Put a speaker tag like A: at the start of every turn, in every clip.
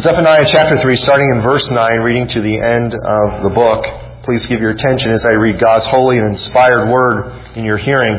A: Zephaniah chapter 3, starting in verse 9, reading to the end of the book. Please give your attention as I read God's holy and inspired word in your hearing.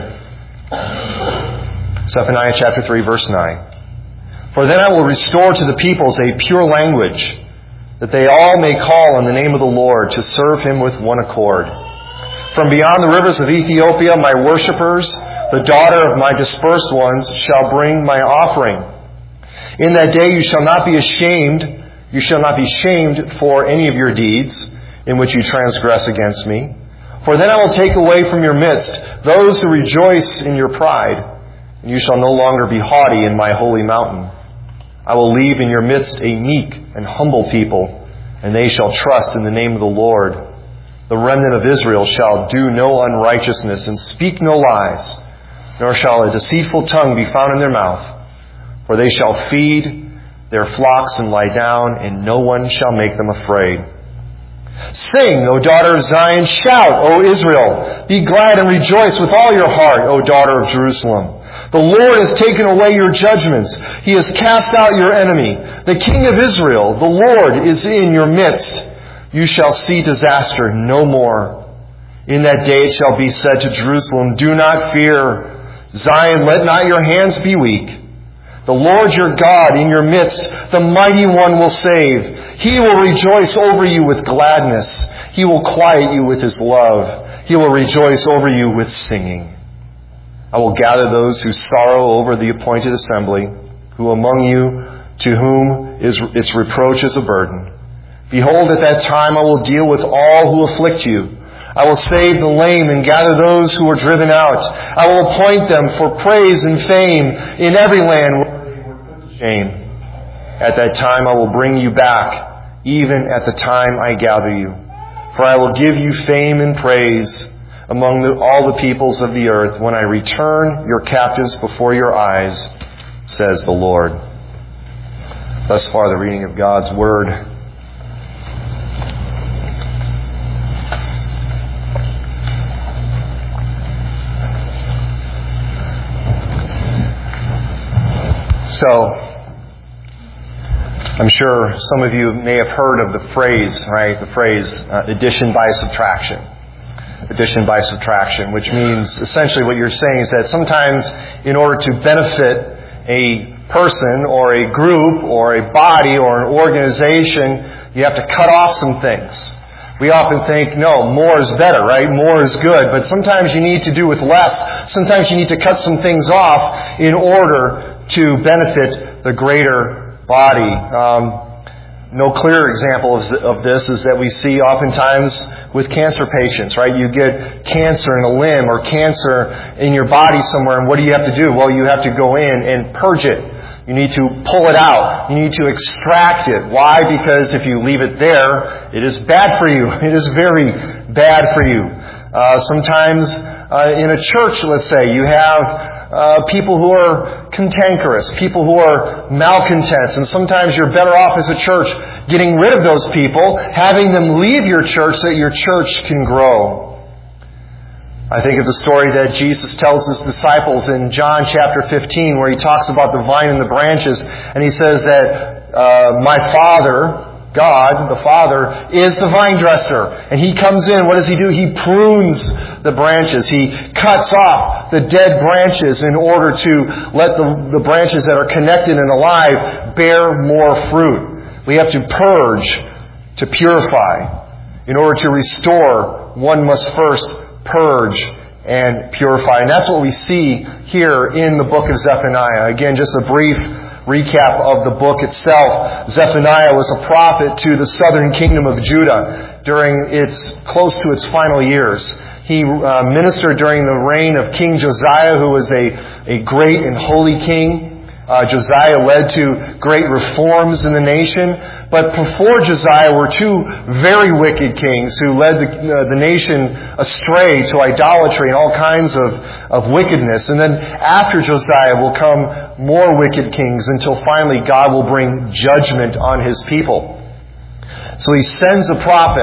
A: Zephaniah chapter 3, verse 9. For then I will restore to the peoples a pure language, that they all may call on the name of the Lord to serve Him with one accord. From beyond the rivers of Ethiopia, my worshippers, the daughter of my dispersed ones, shall bring my offering. In that day you shall not be ashamed. You shall not be shamed for any of your deeds in which you transgress against me. For then I will take away from your midst those who rejoice in your pride, and you shall no longer be haughty in my holy mountain. I will leave in your midst a meek and humble people, and they shall trust in the name of the Lord. The remnant of Israel shall do no unrighteousness and speak no lies, nor shall a deceitful tongue be found in their mouth. For they shall feed their flocks and lie down, and no one shall make them afraid. Sing, O daughter of Zion. Shout, O Israel. Be glad and rejoice with all your heart, O daughter of Jerusalem. The Lord has taken away your judgments. He has cast out your enemy. The King of Israel, the Lord, is in your midst. You shall see disaster no more. In that day it shall be said to Jerusalem, do not fear. Zion, let not your hands be weak. The Lord your God in your midst, the mighty one will save. He will rejoice over you with gladness. He will quiet you with His love. He will rejoice over you with singing. I will gather those who sorrow over the appointed assembly, who among you to whom its reproach is a burden. Behold, at that time I will deal with all who afflict you. I will save the lame and gather those who are driven out. I will appoint them for praise and fame in every land where they were put to shame. At that time I will bring you back, even at the time I gather you. For I will give you fame and praise among all the peoples of the earth when I return your captives before your eyes, says the Lord. Thus far the reading of God's Word. So, I'm sure some of you may have heard of the phrase, right? The phrase addition by subtraction. Addition by subtraction, which means essentially what you're saying is that sometimes in order to benefit a person or a group or a body or an organization, you have to cut off some things. We often think, no, more is better, right? More is good. But sometimes you need to do with less. Sometimes you need to cut some things off in order to benefit the greater body. No clearer example of this is that we see oftentimes with cancer patients, right? You get cancer in a limb or cancer in your body somewhere, and what do you have to do? Well, you have to go in and purge it. You need to pull it out. You need to extract it. Why? Because if you leave it there, it is bad for you. It is very bad for you. Sometimes in a church, let's say, you have people who are cantankerous, people who are malcontents, and sometimes you're better off as a church getting rid of those people, having them leave your church so that your church can grow. I think of the story that Jesus tells His disciples in John chapter 15, where He talks about the vine and the branches, and He says that my Father, God, the Father, is the vine dresser. And He comes in, what does He do? He prunes the branches. He cuts off the dead branches in order to let the branches that are connected and alive bear more fruit. We have to purge to purify. In order to restore, one must first purge and purify. And that's what we see here in the book of Zephaniah. Again, just a brief recap of the book itself. Zephaniah was a prophet to the southern kingdom of Judah during close to its final years. He ministered during the reign of King Josiah, who was a great and holy king. Josiah led to great reforms in the nation. But before Josiah were two very wicked kings who led the nation astray to idolatry and all kinds of wickedness. And then after Josiah will come more wicked kings until finally God will bring judgment on His people. So He sends a prophet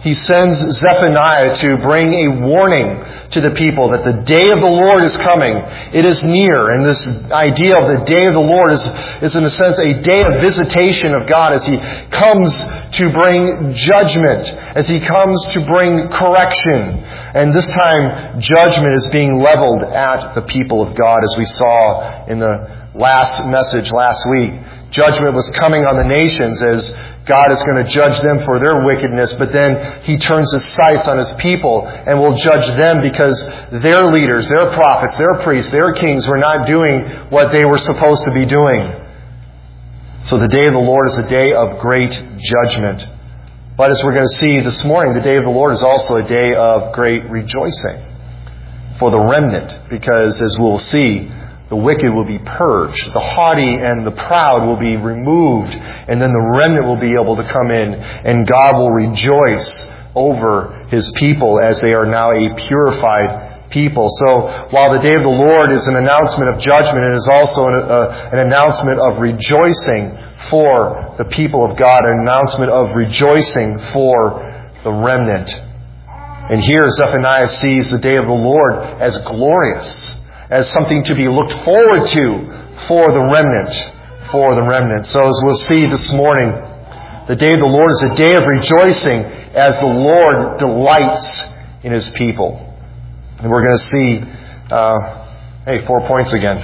A: he sends Zephaniah to bring a warning to the people that the day of the Lord is coming. It is near. And this idea of the day of the Lord is in a sense a day of visitation of God as He comes to bring judgment, as He comes to bring correction. And this time, judgment is being leveled at the people of God, as we saw in the last message last week. Judgment was coming on the nations as God is going to judge them for their wickedness, but then He turns His sights on His people and will judge them because their leaders, their prophets, their priests, their kings were not doing what they were supposed to be doing. So the day of the Lord is a day of great judgment. But as we're going to see this morning, the day of the Lord is also a day of great rejoicing for the remnant, because as we'll see, the wicked will be purged. The haughty and the proud will be removed. And then the remnant will be able to come in. And God will rejoice over His people as they are now a purified people. So while the day of the Lord is an announcement of judgment, it is also an announcement of rejoicing for the people of God. An announcement of rejoicing for the remnant. And here Zephaniah sees the day of the Lord as glorious, as something to be looked forward to for the remnant. So as we'll see this morning, the day of the Lord is a day of rejoicing as the Lord delights in His people. And we're going to see, 4 points again.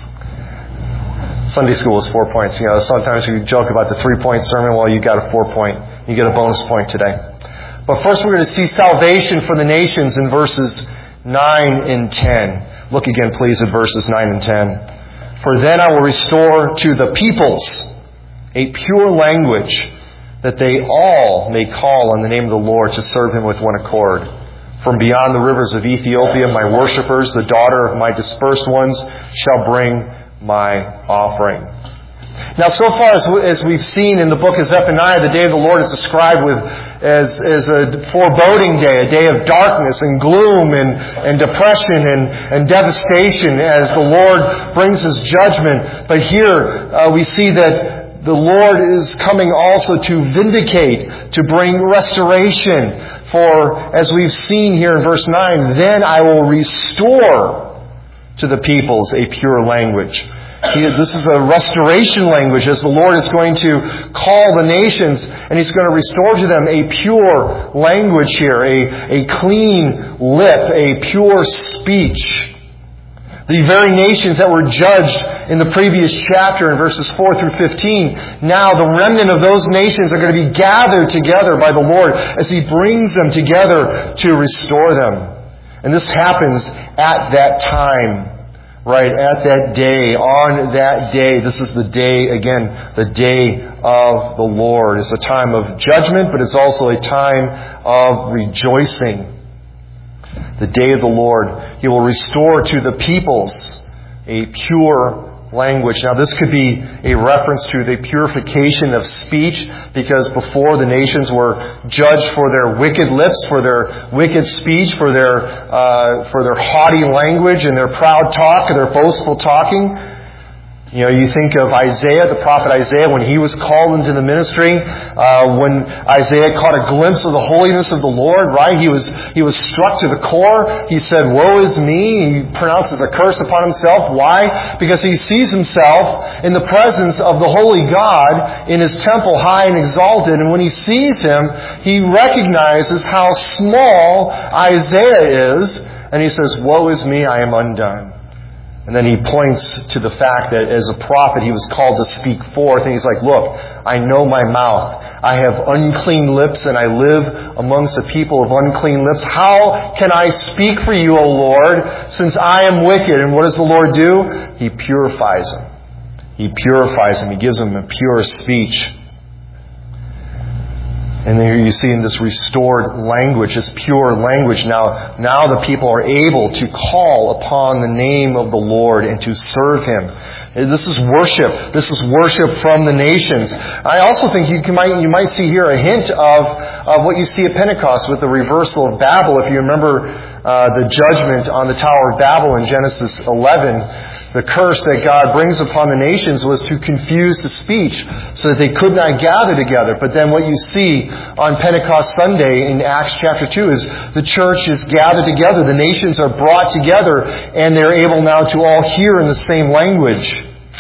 A: Sunday school is 4 points. Sometimes we joke about the 3-point sermon. Well, you got a 4-point. You get a bonus point today. But first we're going to see salvation for the nations in verses 9 and 10. Look again, please, at verses 9 and 10. For then I will restore to the peoples a pure language, that they all may call on the name of the Lord to serve Him with one accord. From beyond the rivers of Ethiopia, my worshippers, the daughter of my dispersed ones, shall bring my offering. Now, so far as we've seen in the book of Zephaniah, the day of the Lord is described as a foreboding day, a day of darkness and gloom and depression and devastation as the Lord brings His judgment. But here we see that the Lord is coming also to vindicate, to bring restoration. For, as we've seen here in verse 9, then I will restore to the peoples a pure language. This is a restoration language, as the Lord is going to call the nations and He's going to restore to them a pure language here, a clean lip, a pure speech. The very nations that were judged in the previous chapter in verses 4 through 15, now the remnant of those nations are going to be gathered together by the Lord as He brings them together to restore them. And this happens at that time. Right, at that day, on that day. This is the day, again, the day of the Lord. It's a time of judgment, but it's also a time of rejoicing. The day of the Lord. He will restore to the peoples a pure language. Now, this could be a reference to the purification of speech, because before the nations were judged for their wicked lips, for their wicked speech, for their haughty language and their proud talk and their boastful talking. You think of Isaiah, the prophet Isaiah, when he was called into the ministry, when Isaiah caught a glimpse of the holiness of the Lord, right? He was struck to the core. He said, "Woe is me." He pronounces a curse upon himself. Why? Because he sees himself in the presence of the holy God in His temple, high and exalted. And when he sees Him, he recognizes how small Isaiah is. And he says, "Woe is me, I am undone." And then he points to the fact that as a prophet he was called to speak forth. And he's like, "Look, I know my mouth. I have unclean lips and I live amongst a people of unclean lips. How can I speak for you, O Lord, since I am wicked?" And what does the Lord do? He purifies him. He purifies him. He gives him a pure speech. And here you see in this restored language, this pure language, now the people are able to call upon the name of the Lord and to serve Him, This is worship. This is worship from the nations. I also think you might see here a hint of what you see at Pentecost with the reversal of Babel. If you remember the judgment on the Tower of Babel in Genesis 11, the curse that God brings upon the nations was to confuse the speech so that they could not gather together. But then what you see on Pentecost Sunday in Acts chapter 2 is the church is gathered together. The nations are brought together and they're able now to all hear in the same language.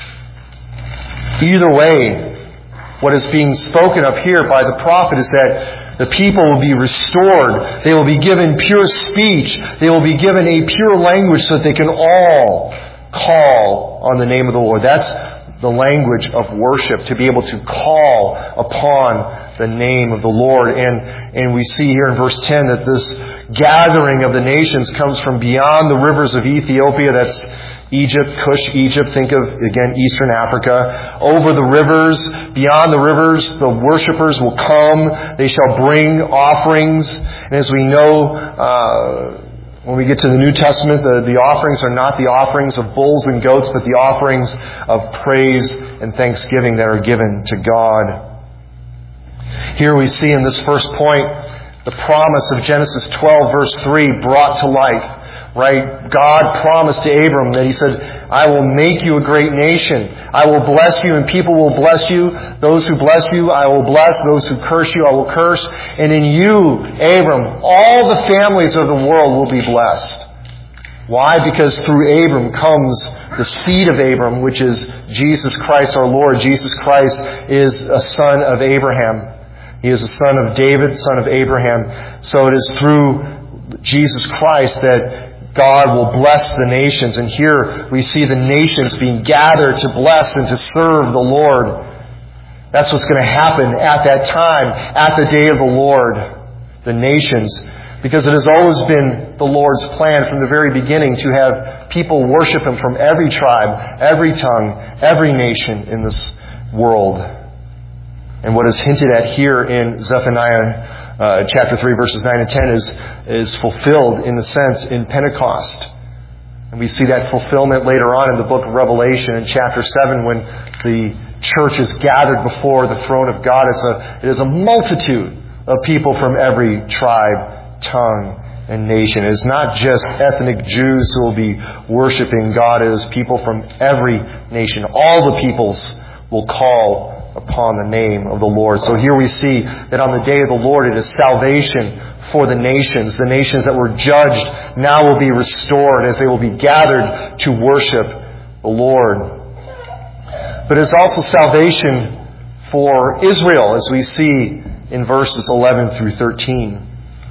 A: Either way, what is being spoken of here by the prophet is that the people will be restored. They will be given pure speech. They will be given a pure language so that they can all call on the name of the Lord. That's the language of worship, to be able to call upon the name of the Lord. And we see here in verse 10 that this gathering of the nations comes from beyond the rivers of Ethiopia. That's Egypt, Cush, Egypt. Think of, again, Eastern Africa. Over the rivers, beyond the rivers, the worshipers will come. They shall bring offerings. And as we know, when we get to the New Testament, the offerings are not the offerings of bulls and goats, but the offerings of praise and thanksgiving that are given to God. Here we see in this first point the promise of Genesis 12 verse 3 brought to life. Right? God promised to Abram that He said, I will make you a great nation. I will bless you and people will bless you. Those who bless you, I will bless. Those who curse you, I will curse. And in you, Abram, all the families of the world will be blessed. Why? Because through Abram comes the seed of Abram, which is Jesus Christ our Lord. Jesus Christ is a son of Abraham. He is a son of David, son of Abraham. So it is through Jesus Christ that God will bless the nations. And here we see the nations being gathered to bless and to serve the Lord. That's what's going to happen at that time, at the day of the Lord. The nations. Because it has always been the Lord's plan from the very beginning to have people worship Him from every tribe, every tongue, every nation in this world. And what is hinted at here in Zephaniah chapter 3, verses 9 and 10 is fulfilled, in a sense, in Pentecost. And we see that fulfillment later on in the book of Revelation in chapter 7 when the church is gathered before the throne of God. It is a multitude of people from every tribe, tongue, and nation. It is not just ethnic Jews who will be worshiping God. It is people from every nation. All the peoples will call upon the name of the Lord. So here we see that on the day of the Lord it is salvation for the nations. The nations that were judged now will be restored as they will be gathered to worship the Lord. But it's also salvation for Israel, as we see in verses 11 through 13.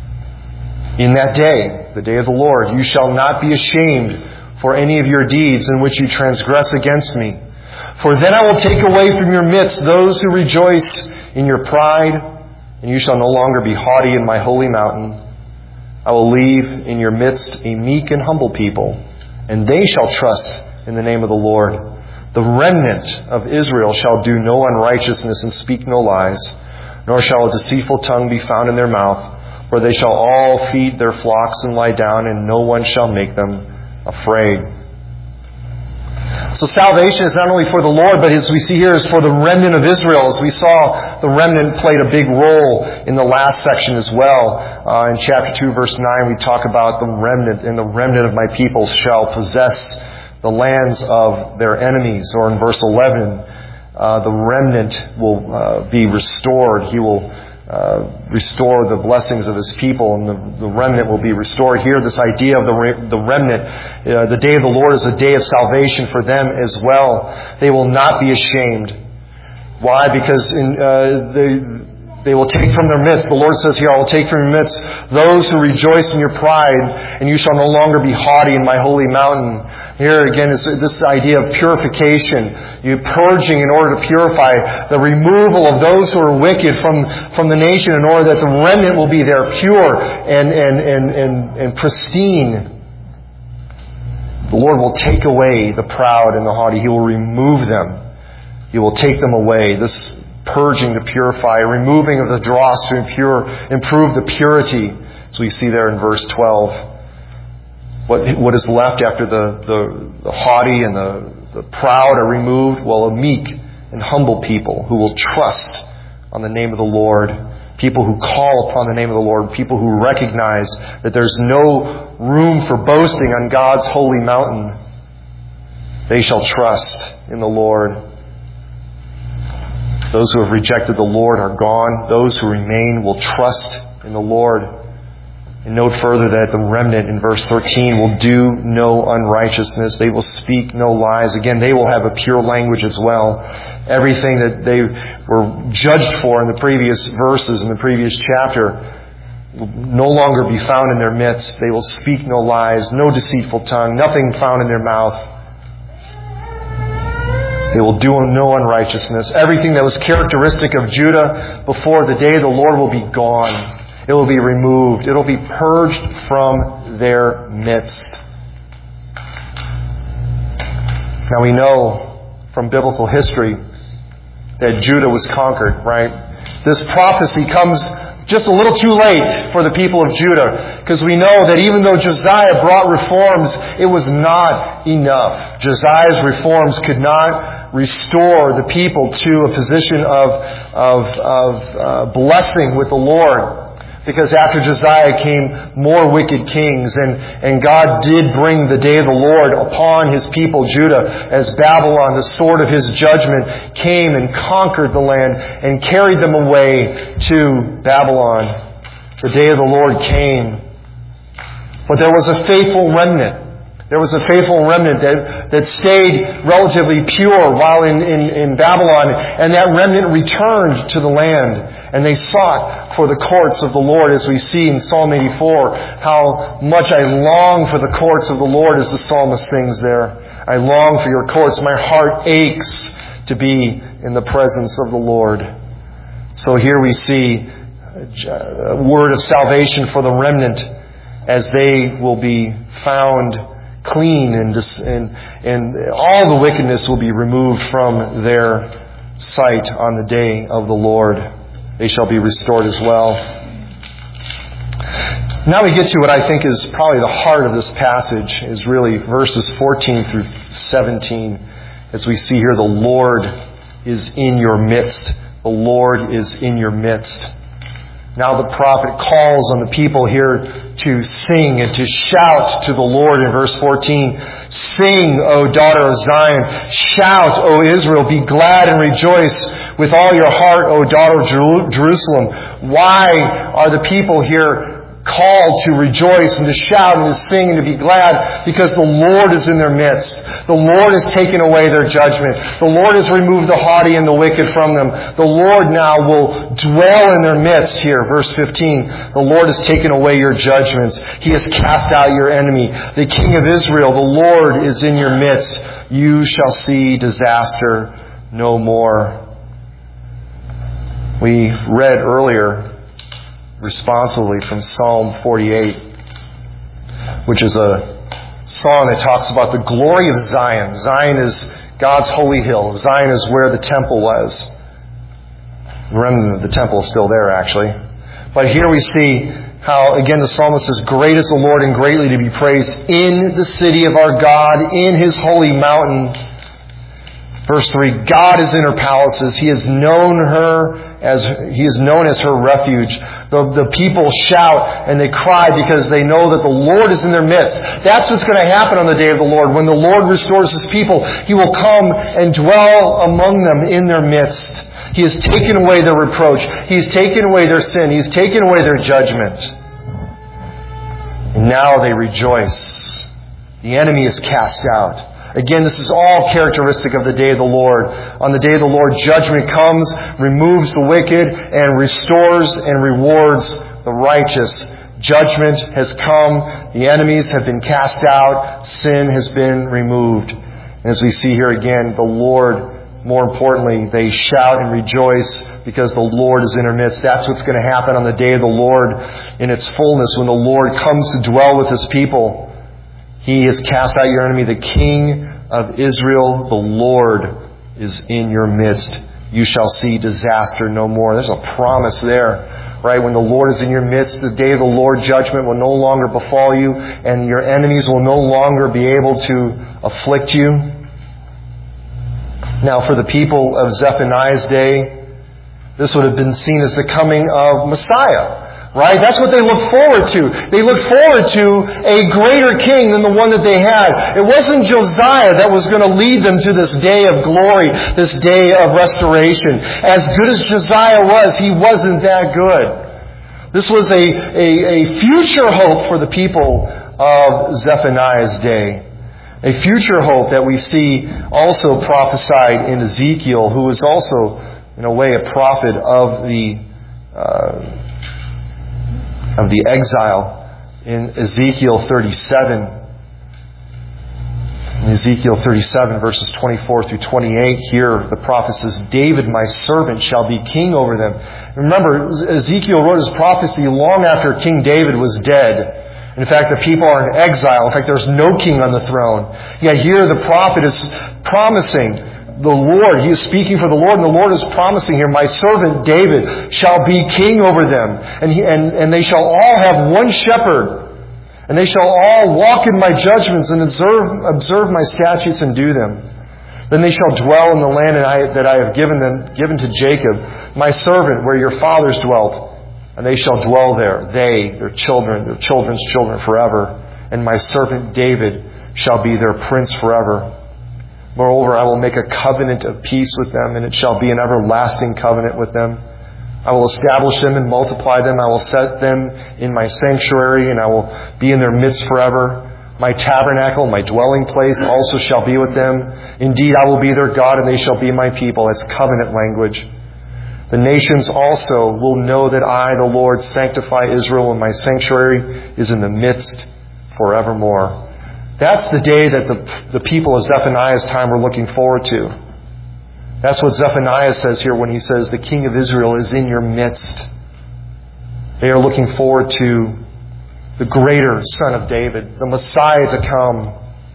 A: In that day, the day of the Lord, you shall not be ashamed for any of your deeds in which you transgress against me. For then I will take away from your midst those who rejoice in your pride, and you shall no longer be haughty in my holy mountain. I will leave in your midst a meek and humble people, and they shall trust in the name of the Lord. The remnant of Israel shall do no unrighteousness and speak no lies, nor shall a deceitful tongue be found in their mouth, for they shall all feed their flocks and lie down, and no one shall make them afraid. So salvation is not only for the Lord, but as we see here, is for the remnant of Israel. As we saw, the remnant played a big role in the last section as well. In chapter 2, verse 9, we talk about the remnant, and the remnant of my people shall possess the lands of their enemies. Or in verse 11, the remnant will be restored. He will restore the blessings of His people, and the remnant will be restored. Here, this idea of the remnant, the day of the Lord is a day of salvation for them as well. They will not be ashamed. Why? Because they will take from their midst. The Lord says here, I will take from your midst those who rejoice in your pride, and you shall no longer be haughty in my holy mountain. Here again is this idea of purification. You purging in order to purify, the removal of those who are wicked from the nation in order that the remnant will be there pure and pristine. The Lord will take away the proud and the haughty. He will remove them. He will take them away. This purging to purify, removing of the dross to improve the purity, as we see there in verse 12. What is left after the haughty and the the proud are removed. Well, a meek and humble people who will trust on the name of the Lord, people who call upon the name of the Lord, people who recognize that there's no room for boasting on God's holy mountain. They shall trust in the Lord. Those who have rejected the Lord are gone. Those who remain will trust in the Lord. And note further that the remnant in verse 13 will do no unrighteousness. They will speak no lies. Again, they will have a pure language as well. Everything that they were judged for in the previous verses, in the previous chapter, will no longer be found in their midst. They will speak no lies, no deceitful tongue, nothing found in their mouth. They will do no unrighteousness. Everything that was characteristic of Judah before the day of the Lord will be gone. It will be removed. It will be purged from their midst. Now we know from biblical history that Judah was conquered, right? This prophecy comes just a little too late for the people of Judah, because we know that even though Josiah brought reforms, it was not enough. Josiah's reforms could not restore the people to a position of blessing with the Lord. Because after Josiah came more wicked kings, and God did bring the day of the Lord upon His people, Judah, as Babylon, the sword of His judgment, came and conquered the land and carried them away to Babylon. The day of the Lord came. But there was a faithful remnant. There was a faithful remnant that stayed relatively pure while in Babylon, and that remnant returned to the land. And they sought for the courts of the Lord, as we see in Psalm 84, how much I long for the courts of the Lord, as the psalmist sings there. I long for your courts. My heart aches to be in the presence of the Lord. So here we see a word of salvation for the remnant, as they will be found clean, and all the wickedness will be removed from their sight on the day of the Lord. They shall be restored as well. Now we get to what I think is probably the heart of this passage, is really verses 14 through 17. As we see here, the Lord is in your midst. The Lord is in your midst. Now the prophet calls on the people here to sing and to shout to the Lord in verse 14. Sing, O daughter of Zion. Shout, O Israel. Be glad and rejoice with all your heart, O daughter of Jerusalem. Why are the people here called to rejoice and to shout and to sing and to be glad? Because the Lord is in their midst. The Lord has taken away their judgment. The Lord has removed the haughty and the wicked from them. The Lord now will dwell in their midst here. Verse 15, the Lord has taken away your judgments. He has cast out your enemy. The King of Israel, the Lord, is in your midst. You shall see disaster no more. We read earlier responsively from Psalm 48, which is a song that talks about the glory of Zion. Zion is God's holy hill. Zion is where the temple was. The remnant of the temple is still there, actually. But here we see how, again, the psalmist says, great is the Lord and greatly to be praised in the city of our God, in His holy mountain. Verse 3, God is in her palaces. He is known as her refuge. The people shout and they cry because they know that the Lord is in their midst. That's what's going to happen on the day of the Lord. When the Lord restores His people, He will come and dwell among them in their midst. He has taken away their reproach. He has taken away their sin. He has taken away their judgment. And now they rejoice. The enemy is cast out. Again, this is all characteristic of the day of the Lord. On the day of the Lord, judgment comes, removes the wicked, and restores and rewards the righteous. Judgment has come. The enemies have been cast out. Sin has been removed. And as we see here again, the Lord, more importantly, they shout and rejoice because the Lord is in our midst. That's what's going to happen on the day of the Lord in its fullness, when the Lord comes to dwell with His people. He has cast out your enemy. The King of Israel, the Lord, is in your midst. You shall see disaster no more. There's a promise there, right? When the Lord is in your midst, the day of the Lord, judgment will no longer befall you, and your enemies will no longer be able to afflict you. Now, for the people of Zephaniah's day, this would have been seen as the coming of Messiah. Right? That's what they looked forward to. They looked forward to a greater king than the one that they had. It wasn't Josiah that was going to lead them to this day of glory, this day of restoration. As good as Josiah was, he wasn't that good. This was a future hope for the people of Zephaniah's day. A future hope that we see also prophesied in Ezekiel, who was also, in a way, a prophet of the exile in Ezekiel 37. In Ezekiel 37, verses 24 through 28, here the prophet says, David, my servant, shall be king over them. Remember, Ezekiel wrote his prophecy long after King David was dead. In fact, the people are in exile. In fact, there's no king on the throne. Yet here the prophet is promising the Lord. He is speaking for the Lord, and the Lord is promising here, my servant David shall be king over them. And they shall all have one shepherd. And they shall all walk in my judgments and observe my statutes and do them. Then they shall dwell in the land that I have given to Jacob, my servant, where your fathers dwelt. And they shall dwell there, their children, their children's children forever. And my servant David shall be their prince forever. Moreover, I will make a covenant of peace with them, and it shall be an everlasting covenant with them. I will establish them and multiply them. I will set them in my sanctuary, and I will be in their midst forever. My tabernacle, my dwelling place also shall be with them. Indeed, I will be their God, and they shall be my people. That's covenant language. The nations also will know that I, the Lord, sanctify Israel, and my sanctuary is in the midst forevermore. That's the day that the people of Zephaniah's time were looking forward to. That's what Zephaniah says here when he says the King of Israel is in your midst. They are looking forward to the greater Son of David, the Messiah to come.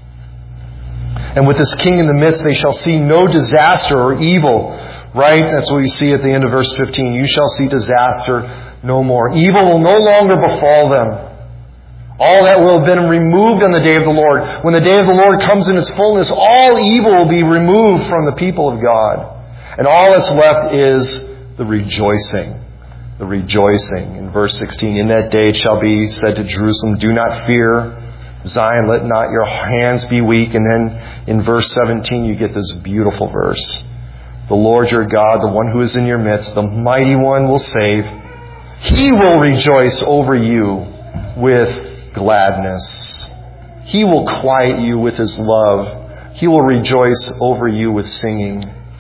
A: And with this King in the midst, they shall see no disaster or evil. Right? That's what we see at the end of verse 15. You shall see disaster no more. Evil will no longer befall them. All that will have been removed on the day of the Lord. When the day of the Lord comes in its fullness, all evil will be removed from the people of God. And all that's left is the rejoicing. The rejoicing. In verse 16, in that day it shall be said to Jerusalem, do not fear, Zion, let not your hands be weak. And then in verse 17 you get this beautiful verse. The Lord your God, the one who is in your midst, the mighty one will save. He will rejoice over you with gladness. He will quiet you with His love. He will rejoice over you with singing.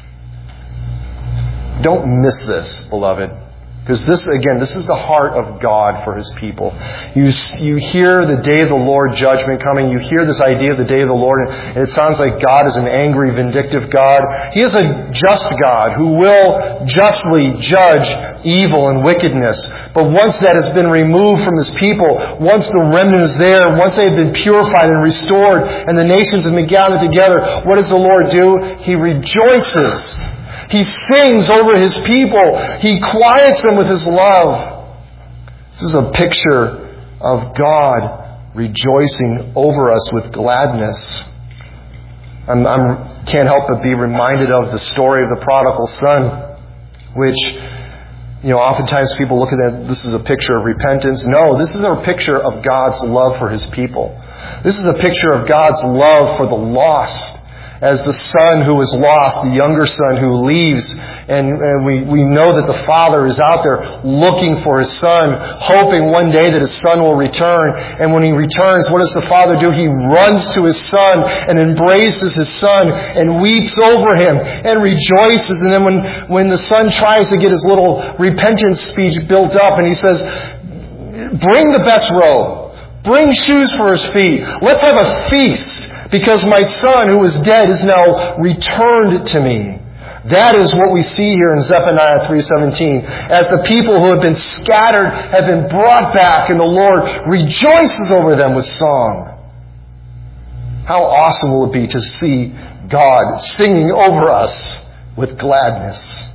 A: Don't miss this, beloved. Because this is the heart of God for His people. You hear the day of the Lord judgment coming. You hear this idea of the day of the Lord, and it sounds like God is an angry, vindictive God. He is a just God who will justly judge evil and wickedness. But once that has been removed from His people, once the remnant is there, once they have been purified and restored, and the nations have been gathered together, what does the Lord do? He rejoices. He sings over His people. He quiets them with His love. This is a picture of God rejoicing over us with gladness. I can't help but be reminded of the story of the prodigal son, which, oftentimes people look at that, this is a picture of repentance. No, this is a picture of God's love for His people. This is a picture of God's love for the lost. As the son who was lost, the younger son who leaves, and we know that the father is out there looking for his son, hoping one day that his son will return. And when he returns, what does the father do? He runs to his son and embraces his son and weeps over him and rejoices. And then when the son tries to get his little repentance speech built up, and he says, bring the best robe, bring shoes for his feet, let's have a feast. Because my son who was dead is now returned to me. That is what we see here in Zephaniah 3:17. As the people who have been scattered have been brought back, and the Lord rejoices over them with song. How awesome will it be to see God singing over us with gladness.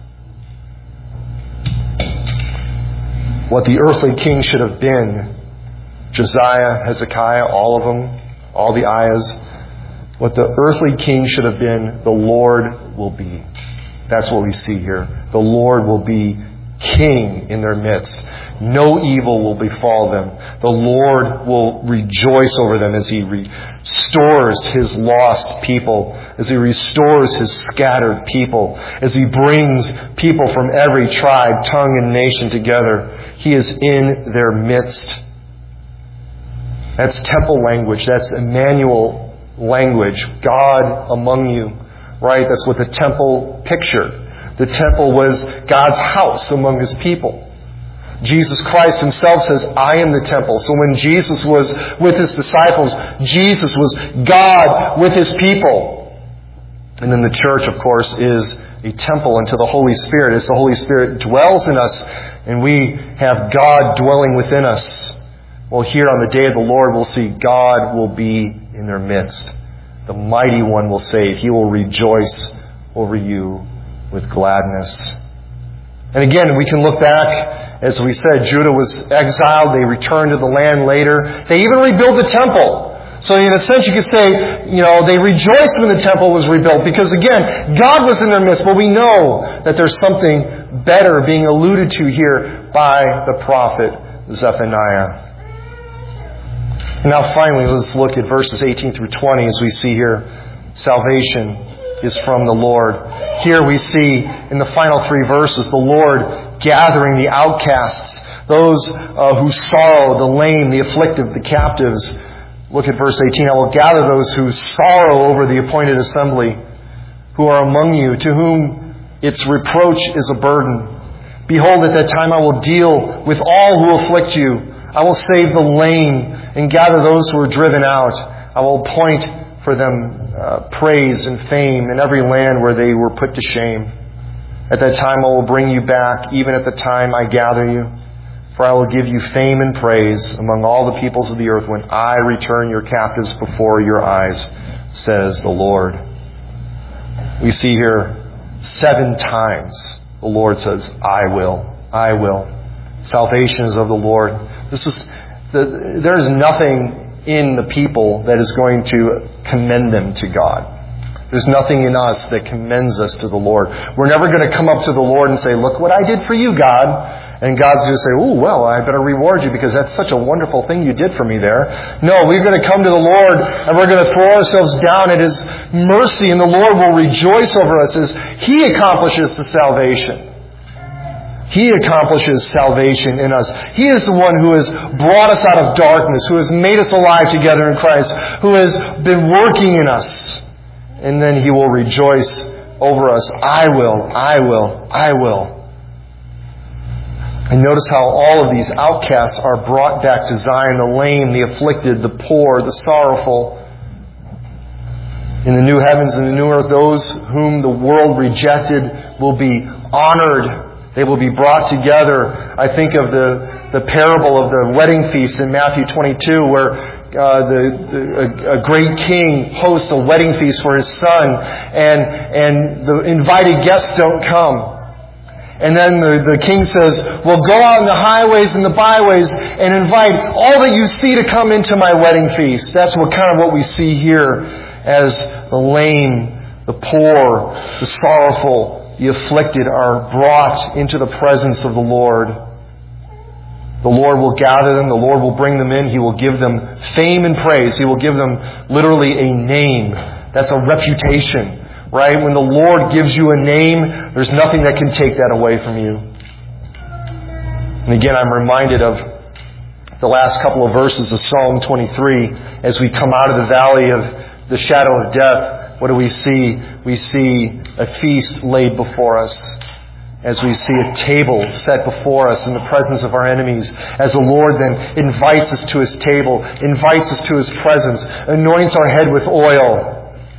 A: What the earthly king should have been. Josiah, Hezekiah, all of them, all the ayahs. What the earthly king should have been, the Lord will be. That's what we see here. The Lord will be king in their midst. No evil will befall them. The Lord will rejoice over them as He restores His lost people, as He restores His scattered people, as He brings people from every tribe, tongue, and nation together. He is in their midst. That's temple language. That's Emmanuel language. God among you. Right? That's what the temple pictured. The temple was God's house among His people. Jesus Christ Himself says, I am the temple. So when Jesus was with His disciples, Jesus was God with His people. And then the church, of course, is a temple unto the Holy Spirit. As the Holy Spirit dwells in us, and we have God dwelling within us. Well, here on the day of the Lord, we'll see God will be in their midst. The mighty one will save. He will rejoice over you with gladness. And again, we can look back, as we said, Judah was exiled. They returned to the land later. They even rebuilt the temple. So in a sense you could say, they rejoiced when the temple was rebuilt because again, God was in their midst. But we know that there's something better being alluded to here by the prophet Zephaniah. And now finally, let's look at verses 18 through 20 as we see here, salvation is from the Lord. Here we see in the final 3 verses, the Lord gathering the outcasts, those who sorrow, the lame, the afflicted, the captives. Look at verse 18. I will gather those who sorrow over the appointed assembly, who are among you, to whom its reproach is a burden. Behold, at that time I will deal with all who afflict you. I will save the lame and gather those who are driven out. I will appoint for them praise and fame in every land where they were put to shame. At that time I will bring you back, even at the time I gather you. For I will give you fame and praise among all the peoples of the earth when I return your captives before your eyes, says the Lord. We see here 7 times the Lord says, I will. I will. Salvation is of the Lord. There is nothing in the people that is going to commend them to God. There's nothing in us that commends us to the Lord. We're never going to come up to the Lord and say, look what I did for you, God. And God's going to say, oh, well, I better reward you because that's such a wonderful thing you did for me there. No, we're going to come to the Lord and we're going to throw ourselves down at His mercy, and the Lord will rejoice over us as He accomplishes the salvation. He accomplishes salvation in us. He is the one who has brought us out of darkness, who has made us alive together in Christ, who has been working in us. And then He will rejoice over us. I will, I will, I will. And notice how all of these outcasts are brought back to Zion, the lame, the afflicted, the poor, the sorrowful. In the new heavens and the new earth, those whom the world rejected will be honored. They will be brought together. I think of the parable of the wedding feast in Matthew 22, where a great king hosts a wedding feast for his son, and the invited guests don't come. And then the king says, well, go out in the highways and the byways and invite all that you see to come into my wedding feast. That's what we see here as the lame, the poor, the sorrowful, the afflicted are brought into the presence of the Lord. The Lord will gather them. The Lord will bring them in. He will give them fame and praise. He will give them literally a name. That's a reputation. Right? When the Lord gives you a name, there's nothing that can take that away from you. And again, I'm reminded of the last couple of verses of Psalm 23. As we come out of the valley of the shadow of death, what do we see? We see a feast laid before us. As we see a table set before us in the presence of our enemies. As the Lord then invites us to His table, invites us to His presence, anoints our head with oil,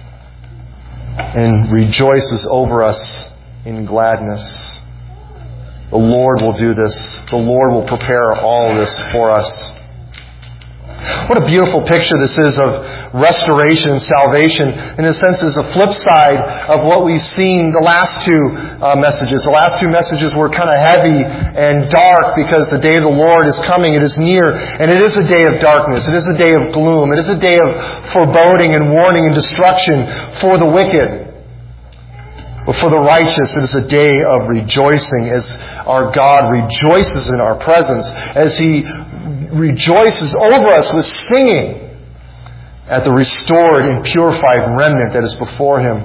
A: and rejoices over us in gladness. The Lord will do this. The Lord will prepare all this for us. What a beautiful picture this is of restoration and salvation. In a sense, it's a flip side of what we've seen the last two messages. The last two messages were kind of heavy and dark because the day of the Lord is coming. It is near. And it is a day of darkness. It is a day of gloom. It is a day of foreboding and warning and destruction for the wicked. But for the righteous, it is a day of rejoicing as our God rejoices in our presence, as He rejoices over us with singing at the restored and purified remnant that is before Him.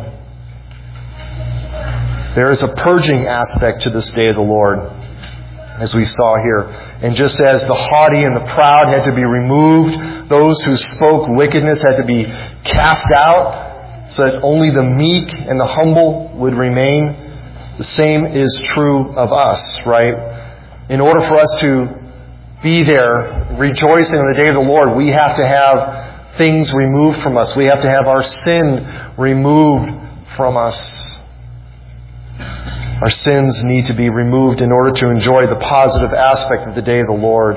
A: There is a purging aspect to this day of the Lord, as we saw here. And just as the haughty and the proud had to be removed, those who spoke wickedness had to be cast out, so that only the meek and the humble would remain. The same is true of us, right? In order for us to be there rejoicing on the day of the Lord, we have to have things removed from us. We have to have our sin removed from us. Our sins need to be removed in order to enjoy the positive aspect of the day of the Lord.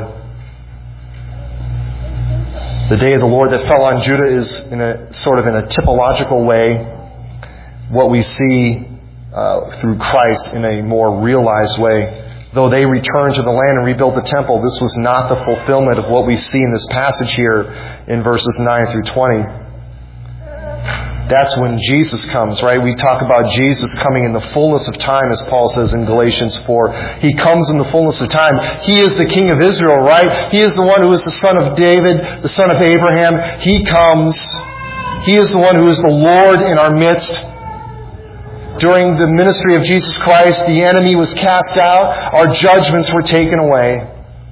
A: The day of the Lord that fell on Judah is in a typological way what we see through Christ in a more realized way. Though they returned to the land and rebuilt the temple, this was not the fulfillment of what we see in this passage here in verses 9 through 20. That's when Jesus comes, right? We talk about Jesus coming in the fullness of time, as Paul says in Galatians 4. He comes in the fullness of time. He is the King of Israel, right? He is the one who is the son of David, the son of Abraham. He comes. He is the one who is the Lord in our midst. During the ministry of Jesus Christ, the enemy was cast out. Our judgments were taken away.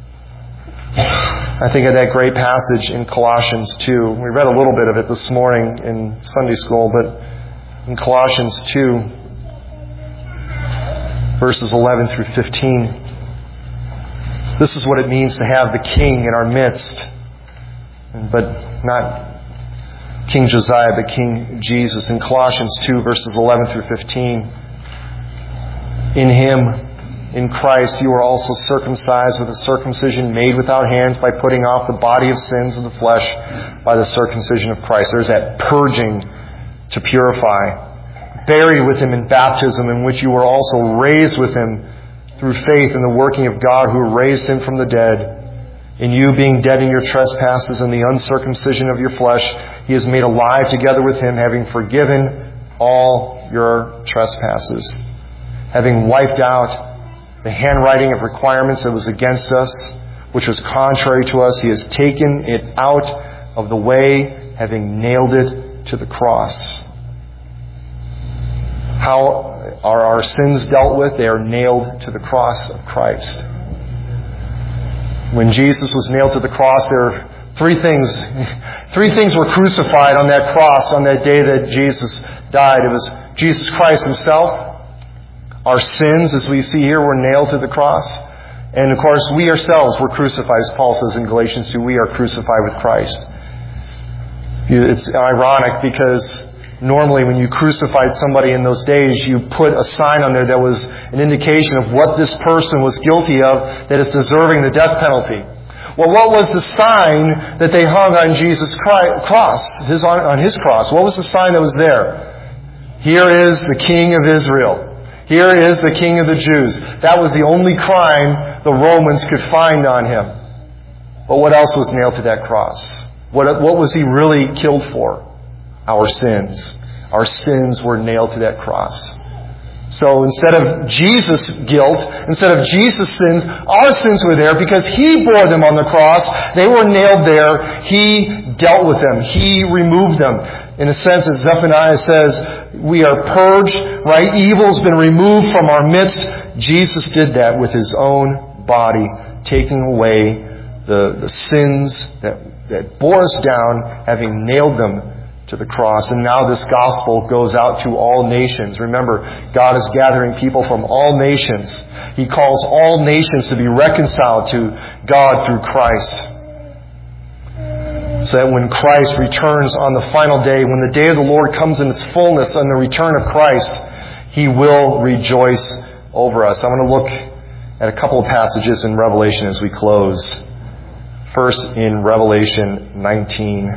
A: I think of that great passage in Colossians 2. We read a little bit of it this morning in Sunday school, but in Colossians 2, verses 11 through 15. This is what it means to have the King in our midst. But not King Josiah, but King Jesus. In Colossians 2, verses 11 through 15. In Him, in Christ, you are also circumcised with a circumcision made without hands by putting off the body of sins of the flesh by the circumcision of Christ. There's that purging to purify. Buried with Him in baptism, in which you were also raised with Him through faith in the working of God who raised Him from the dead. In you being dead in your trespasses and the uncircumcision of your flesh, He is made alive together with Him, having forgiven all your trespasses. Having wiped out the handwriting of requirements that was against us, which was contrary to us, He has taken it out of the way, having nailed it to the cross. How are our sins dealt with? They are nailed to the cross of Christ. When Jesus was nailed to the cross, there are three things. Three things were crucified on that cross on that day that Jesus died. It was Jesus Christ Himself. Our sins, as we see here, were nailed to the cross. And of course, we ourselves were crucified, as Paul says in Galatians 2, we are crucified with Christ. It's ironic because normally when you crucified somebody in those days, you put a sign on there that was an indication of what this person was guilty of that is deserving the death penalty. Well, what was the sign that they hung on Jesus' cross, on His cross? What was the sign that was there? Here is the King of Israel. Here is the King of the Jews. That was the only crime the Romans could find on Him. But what else was nailed to that cross? What was He really killed for? Our sins. Our sins were nailed to that cross. So instead of Jesus' guilt, instead of Jesus' sins, our sins were there because He bore them on the cross. They were nailed there. He dealt with them. He removed them. In a sense, as Zephaniah says, we are purged, right? Evil's been removed from our midst. Jesus did that with His own body, taking away the sins that bore us down, having nailed them to the cross. And now this gospel goes out to all nations. Remember, God is gathering people from all nations. He calls all nations to be reconciled to God through Christ. So that when Christ returns on the final day, when the day of the Lord comes in its fullness on the return of Christ, He will rejoice over us. I want to look at a couple of passages in Revelation as we close. First, in Revelation 19.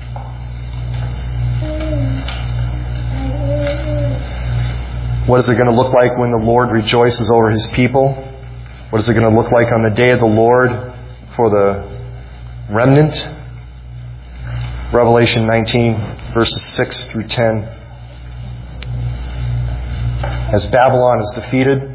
A: What is it going to look like when the Lord rejoices over His people? What is it going to look like on the day of the Lord for the remnant? Revelation 19, verses 6 through 10. As Babylon is defeated,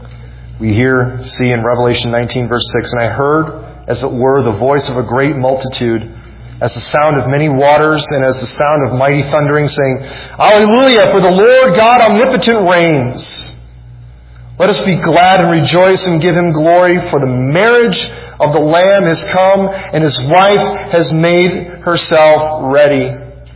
A: we see in Revelation 19 verse 6, "And I heard, as it were, the voice of a great multitude, as the sound of many waters, and as the sound of mighty thundering, saying, Alleluia, for the Lord God omnipotent reigns. Let us be glad and rejoice and give Him glory, for the marriage of the Lamb has come, and His wife has made herself ready.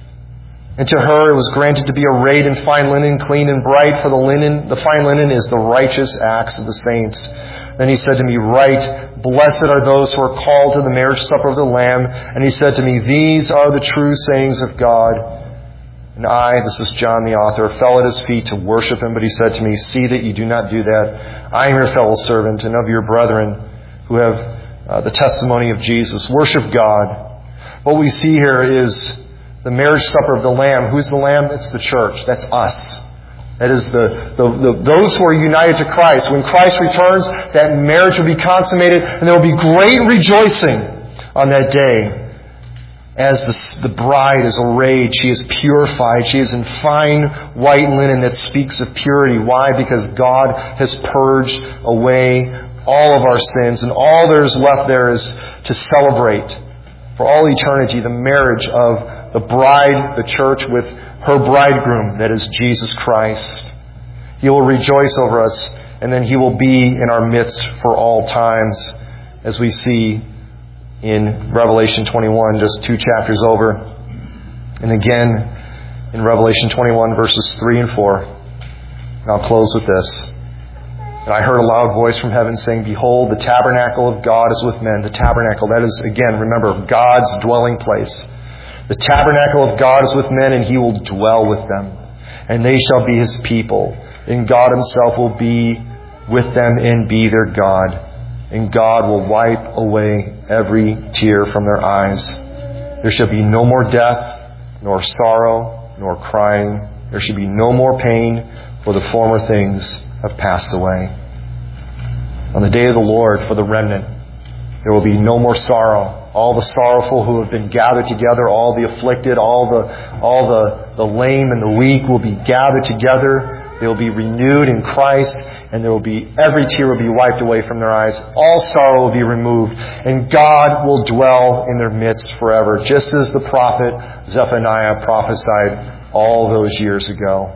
A: And to her it was granted to be arrayed in fine linen, clean and bright, for the fine linen is the righteous acts of the saints. Then He said to me, Write, blessed are those who are called to the marriage supper of the Lamb. And He said to me, These are the true sayings of God. And I," this is John the author, "fell at His feet to worship Him. But He said to me, See that you do not do that. I am your fellow servant and of your brethren who have the testimony of Jesus. Worship God." What we see here is the marriage supper of the Lamb. Who's the Lamb? It's the church. That's us. That is those who are united to Christ. When Christ returns, that marriage will be consummated, and there will be great rejoicing on that day. As the bride is arrayed, she is purified. She is in fine white linen that speaks of purity. Why? Because God has purged away all of our sins, and all there is left there is to celebrate for all eternity the marriage of the bride, the church, with her bridegroom, that is Jesus Christ. He will rejoice over us, and then He will be in our midst for all times, as we see in Revelation 21, just 2 chapters over. And again in Revelation 21, verses 3 and 4. And I'll close with this. "And I heard a loud voice from heaven saying, Behold, the tabernacle of God is with men." The tabernacle, that is, again, remember, God's dwelling place. "The tabernacle of God is with men, and He will dwell with them. And they shall be His people. And God Himself will be with them and be their God. And God will wipe away every tear from their eyes. There shall be no more death, nor sorrow, nor crying. There shall be no more pain, for the former things have passed away." On the day of the Lord, for the remnant, there will be no more sorrow. All the sorrowful who have been gathered together, all the afflicted, all the lame and the weak will be gathered together. They will be renewed in Christ, and every tear will be wiped away from their eyes. All sorrow will be removed, and God will dwell in their midst forever, just as the prophet Zephaniah prophesied all those years ago.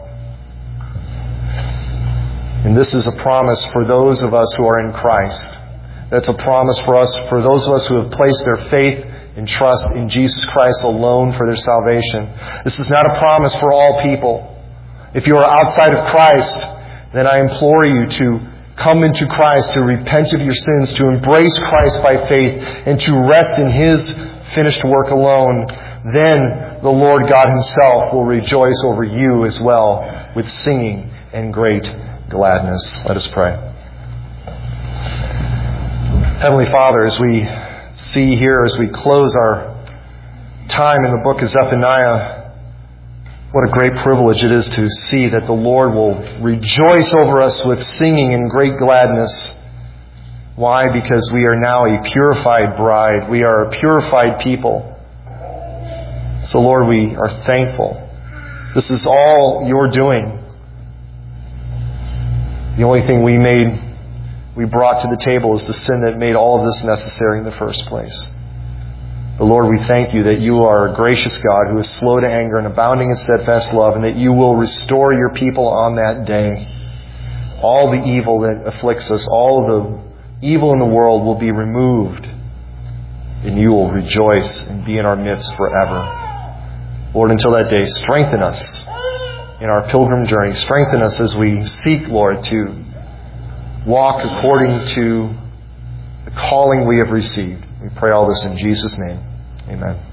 A: And this is a promise for those of us who are in Christ. That's a promise for us, for those of us who have placed their faith and trust in Jesus Christ alone for their salvation. This is not a promise for all people. If you are outside of Christ, then I implore you to come into Christ, to repent of your sins, to embrace Christ by faith, and to rest in His finished work alone. Then the Lord God Himself will rejoice over you as well with singing and great gladness. Let us pray. Heavenly Father, as we see here, as we close our time in the book of Zephaniah, what a great privilege it is to see that the Lord will rejoice over us with singing and great gladness. Why? Because we are now a purified bride. We are a purified people. So Lord, we are thankful. This is all You're doing. The only thing we brought to the table is the sin that made all of this necessary in the first place. But Lord, we thank You that You are a gracious God who is slow to anger and abounding in steadfast love, and that You will restore Your people on that day. All the evil that afflicts us, all the evil in the world will be removed, and You will rejoice and be in our midst forever. Lord, until that day, strengthen us in our pilgrim journey. Strengthen us as we seek, Lord, to walk according to the calling we have received. We pray all this in Jesus' name. Amen.